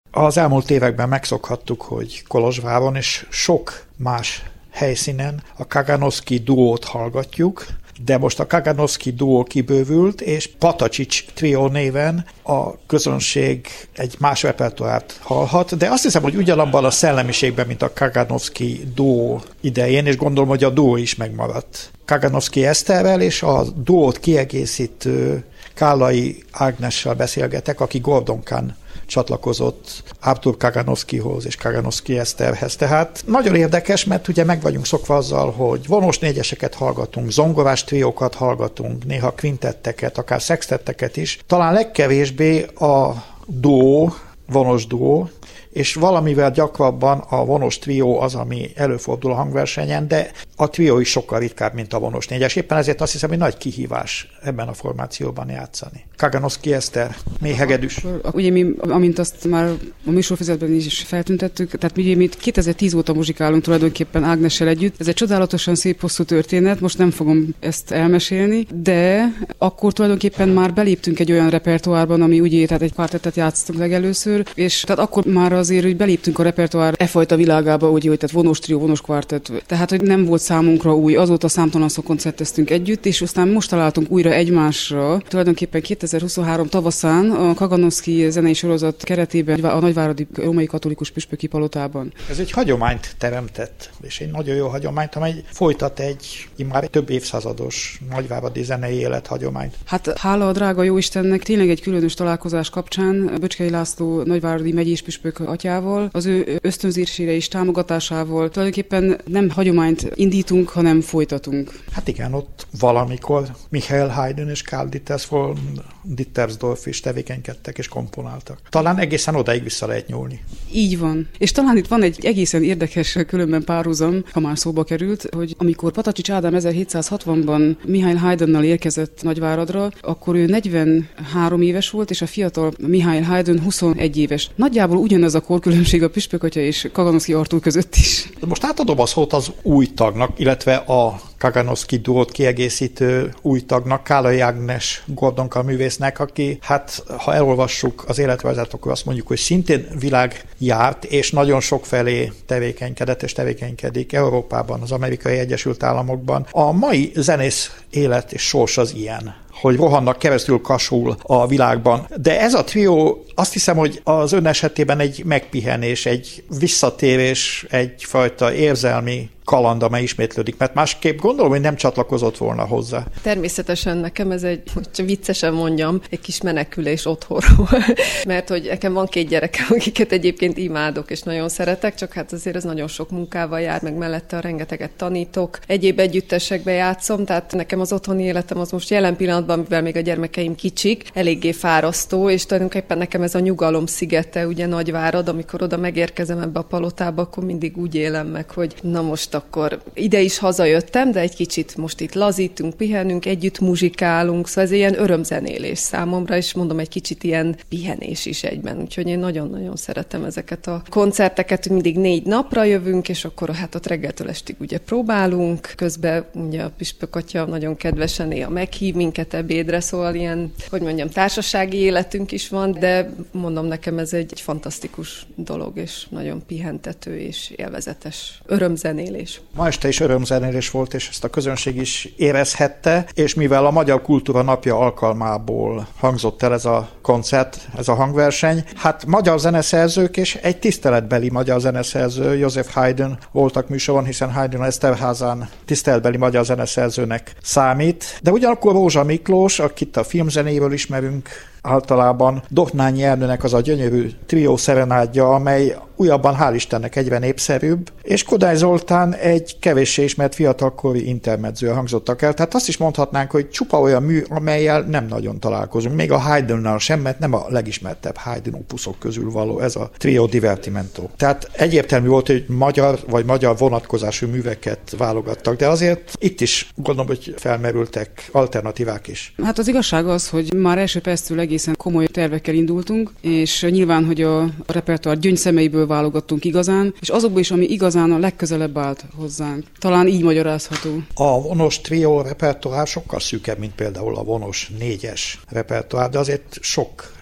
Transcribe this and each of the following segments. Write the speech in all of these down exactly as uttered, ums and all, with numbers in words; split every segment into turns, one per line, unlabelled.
Az elmúlt években megszokhattuk, hogy Kolozsváron és sok más helyszínen a Kaganovszky duót hallgatjuk, de most a Kaganovszky duó kibővült, és Patacsics Trio néven a közönség egy más repertoárt hallhat, de azt hiszem, hogy ugyanabban a szellemiségben, mint a Kaganovszky duó idején, és gondolom, hogy a duó is megmaradt. Kaganovszky Eszterrel és a duót kiegészítő Kállai Ágnessel beszélgetek, aki Gordonkán csatlakozott Artur Kaganovszkyhoz és Kaganovszky Eszterhez. Tehát nagyon érdekes, mert ugye meg vagyunk szokva azzal, hogy vonos négyeseket hallgatunk, zongorás triókat hallgatunk, néha kvintetteket, akár szextetteket is. Talán legkevésbé a duó, vonos duó, és valamivel gyakrabban a vonos trió az, ami előfordul a hangversenyen, de a trió is sokkal ritkább, mint a vonos négyes. Éppen ezért azt hiszem, hogy nagy kihívás ebben a formációban játszani. Kaganovszky Eszter, méhegedűs.
Ugye mi, amint azt már a műsorfüzetben is feltüntettük, tehát mi, mi kétezer-tíz óta muzsikálunk tulajdonképpen Ágnessel együtt. Ez egy csodálatosan szép hosszú történet, most nem fogom ezt elmesélni, de akkor tulajdonképpen már beléptünk egy olyan repertoárban, ami ugye, tehát egy kvártettet játszottunk legelőször, és tehát akkor már azért, hogy beléptünk a repertoár e fajta világába, ugye, hogy tehát vonos trió, vonos kvártett. Tehát, hogy nem volt számunkra új, azóta számtalanszor koncerteztünk együtt, és aztán most találtunk újra egymásra. Tulajdonképpen kétezer-huszonhárom tavaszán a Kaganovszky zenei sorozat keretében a Nagyváradi Római Katolikus Püspöki Palotában.
Ez egy hagyományt teremtett, és egy nagyon jó hagyományt, amely folytat egy immár több évszázados nagyváradi zenei élethagyományt.
Hát hála a drága jóistennek, tényleg egy különös találkozás kapcsán Böcskei László nagyváradi megyés püspök atyával, az ő ösztönzésére és támogatásával tulajdonképpen nem hagyományt indítunk, hanem folytatunk.
Hát igen, ott valamikor Michael Haydn és Karl Ditters von Dittersdorf is tevékenykedtek és komponáltak. Talán egészen odaig vissza lehet nyúlni.
Így van. És talán itt van egy egészen érdekes különben párhuzam, ha már szóba került, hogy amikor Patacsics Ádám ezerhétszázhatvanban Michael Haydnnal érkezett Nagyváradra, akkor ő negyvenhárom éves volt, és a fiatal Michael Haydn huszonegy éves. Nagyjából ugyanaz a korkülönbség a püspökatya és Kaganovszky Artúr között is.
Most átadom a szót az új tagnak, illetve a Kaganovszky duót kiegészítő új tagnak, Kállai Ágnes Gordonka művésznek, aki, hát ha elolvassuk az életrajzát, akkor azt mondjuk, hogy szintén világjárt, és nagyon sok felé tevékenykedett és tevékenykedik Európában, az Amerikai Egyesült Államokban. A mai zenész élet és sors az ilyen, hogy rohannak keresztül kasul a világban. De ez a trió, azt hiszem, hogy az ön esetében egy megpihenés, egy visszatérés, egyfajta érzelmi kaland, amely ismétlődik, mert másképp gondolom, hogy nem csatlakozott volna hozzá.
Természetesen nekem ez egy, hogy csak viccesen mondjam, egy kis menekülés otthonról. Mert hogy nekem van két gyerekem, akiket egyébként imádok, és nagyon szeretek, csak hát azért ez nagyon sok munkával jár, meg mellette a rengeteget tanítok. Egyéb együttesekbe játszom, tehát nekem az otthoni életem az most jelen pillanatban, mivel még a gyermekeim kicsik, eléggé fárasztó, és tulajdonképpen nekem ez a nyugalom szigete, ugye Nagyvárad, amikor oda megérkezem ebbe a palotába, akkor mindig úgy élem meg, hogy na most akkor ide is hazajöttem, de egy kicsit most itt lazítunk, pihenünk, együtt muzsikálunk, szóval ez ilyen örömzenélés számomra, és mondom, egy kicsit ilyen pihenés is egyben, úgyhogy én nagyon-nagyon szeretem ezeket a koncerteket, hogy mindig négy napra jövünk, és akkor hát ott reggeltől estig ugye próbálunk, közben ugye a püspökatya nagyon kedvesen néha meghív minket ebédre, szóval ilyen, hogy mondjam, társasági életünk is van, de mondom, nekem ez egy, egy fantasztikus dolog, és nagyon pihentető és élvezetes örömzenélés.
Ma este is örömzenélés volt, és ezt a közönség is érezhette, és mivel a Magyar Kultúra Napja alkalmából hangzott el ez a koncert, ez a hangverseny, hát magyar zeneszerzők és egy tiszteletbeli magyar zeneszerző, József Haydn voltak műsoron, hiszen Haydn Eszterházán tiszteletbeli magyar zeneszerzőnek számít, de ugyanakkor Rózsa Miklós, akit a filmzenéről ismerünk, általában Dohnányi Ernőnek az a gyönyörű trió szerenádja, amely újabban hál' Istennek egyre népszerűbb, és Kodály Zoltán egy kevéssé ismert fiatalkori intermedző hangzottak el. Tehát azt is mondhatnánk, hogy csupa olyan mű, amellyel nem nagyon találkozunk. Még a Haydnnal sem, mert nem a legismertebb Haydn opuszok közül való ez a Trio Divertimento. Tehát egyértelmű volt, hogy magyar vagy magyar vonatkozású műveket válogattak, de azért itt is gondolom, hogy felmerültek alternatívák is.
Hát az igazság az, hogy már első perctől egészen komoly tervekkel indultunk, és nyilván, hogy a, a repertoár gyöngyszemeiből válogattunk igazán, és azokból is, ami igazán a legközelebb állt hozzánk. Talán így magyarázható.
A vonos trió repertoár sokkal szűkebb, mint például a vonos négyes repertoár, de azért sok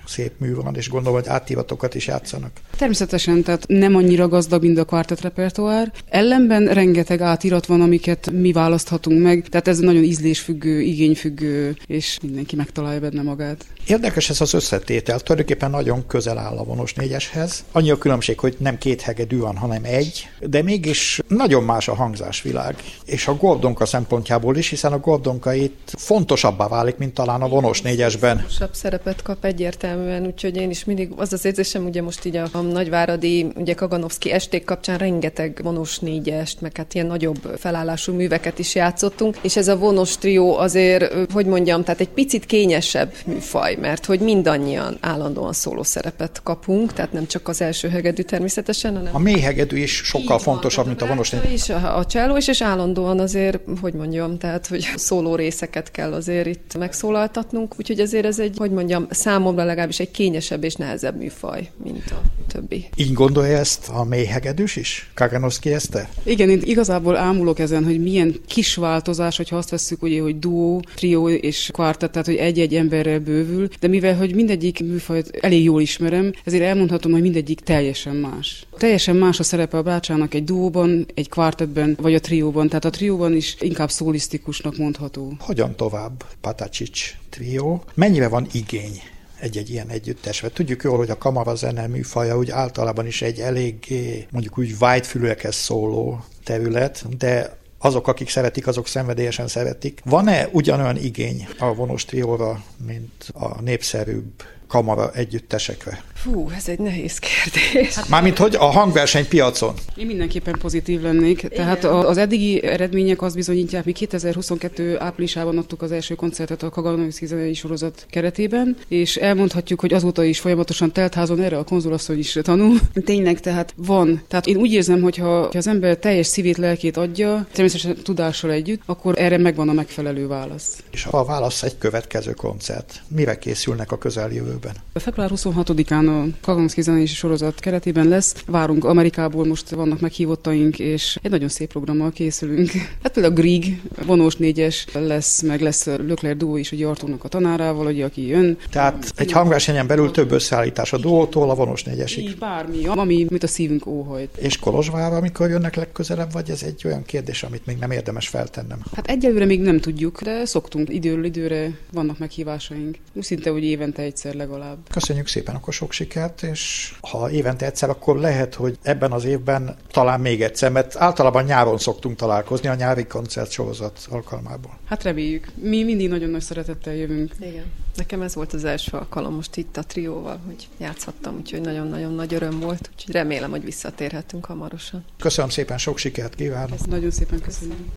szép mű van, és gondolom, hogy átívatokat is játszanak.
Természetesen, tehát nem annyira gazdag, mint a kvartett repertoár. Ellenben rengeteg átirat van, amiket mi választhatunk meg, tehát ez nagyon ízlésfüggő, igényfüggő, és mindenki megtalálja benne magát.
Érdekes ez az összetétel, tulajdonképpen nagyon közel áll a vonos négyeshez. Annyi a különbség, hogy nem két hegedű van, hanem egy, de mégis nagyon más a hangzásvilág. És a Gordonka szempontjából is, hiszen a Gordonka itt fontosabbá válik, mint talán a vonos négyesben.
Fontosabb szerepet kap egyértelműen, úgyhogy én is mindig az az érzésem, ugye most így a, a nagyváradi, ugye Kaganovszky esték kapcsán rengeteg vonos négyest, meg hát ilyen nagyobb felállású műveket is játszottunk, és ez a vonos trió azért, hogy mondjam, tehát egy picit kényesebb műfaj, mert hogy mindannyian állandóan szóló szerepet kapunk, tehát nem csak az első hegedű természetesen, hanem...
A mély hegedű is sokkal fontosabb,
van,
mint a vonos négyes.
És a, a cselló is, és állandóan azért, hogy mondjam, tehát hogy szóló részeket kell azért itt megszólaltatnunk, úgyhogy azért ez egy, hogy mondjam, számomra legalábbis egy kényesebb és nehezebb műfaj, mint a többi.
Így gondolja ezt a mély hegedűs is? Kaganovszky Eszter?
Igen, én igazából ámulok ezen, hogy milyen kis változás, hogyha azt vesszük, ugye, hogy duó, trió és kvartett, tehát hogy egy-egy emberrel bővül, de mivel, hogy mindegyik műfajt elég jól ismerem, ezért elmondhatom, hogy mindegyik teljesen más. Teljesen más a szerepe a bácsának egy duóban, egy kvartettben, vagy a trióban, tehát a trióban is inkább szólisztikusnak mondható.
Hogyan tovább, Patacsics trió? Mennyire van igény egy-egy ilyen együttesre? Tudjuk jól, hogy a kamarazene műfaja úgy általában is egy eléggé, mondjuk úgy vágyfülőekhez szóló terület, de azok, akik szeretik, azok szenvedélyesen szeretik. Van-e ugyanolyan igény a vonos trióra, mint a népszerűbb kamara együttesekre?
Fú, ez egy nehéz kérdés.
Hát, mármint, hogy a hangverseny piacon.
Én mindenképpen pozitív lennék. Igen. Tehát az eddigi eredmények azt bizonyítják, mi kétezer-huszonkettő áprilisában adtuk az első koncertet a Kaganovszky zenei sorozat keretében, és elmondhatjuk, hogy azóta is folyamatosan teltházon erre a konzulasszony is tanul. Tényleg, tehát van. Tehát én úgy érzem, hogy ha az ember teljes szívét, lelkét adja, természetesen tudással együtt, akkor erre megvan a megfelelő válasz.
És a válasz egy következő koncert. Mire készülnek a közeljövőben?
február huszonhatodikán a Kaganovszky zenei sorozat keretében lesz. Várunk Amerikából, most vannak meghívottaink, és egy nagyon szép programmal készülünk. Hát például a Grieg, vonós négyes lesz, meg lesz Leclerc duó is, ugye Artúrnak a tanárával, ugye, aki jön.
Tehát egy hangversenyen belül több összeállítás a duótól a vonós négyesig.
Így bármi, ami, mit a szívünk óhajt.
És Kolozsvárra, amikor jönnek legközelebb, vagy ez egy olyan kérdés, amit még nem érdemes feltennem?
Hát egyelőre még nem tudjuk, de szoktunk. Időről időre vannak meghívásaink. Szinte úgy évente egyszer legalább.
Köszönjük szépen akkor sok sikert, és ha évente egyszer, akkor lehet, hogy ebben az évben talán még egyszer, mert általában nyáron szoktunk találkozni a nyári koncertsorozat alkalmából.
Hát reméljük. Mi mindig nagyon nagy szeretettel jövünk.
Igen. Nekem ez volt az első alkalom most itt a trióval, hogy játszhattam, úgyhogy nagyon-nagyon nagy öröm volt, úgyhogy remélem, hogy visszatérhetünk hamarosan.
Köszönöm szépen, sok sikert kívánok!
Ezt nagyon szépen köszönöm.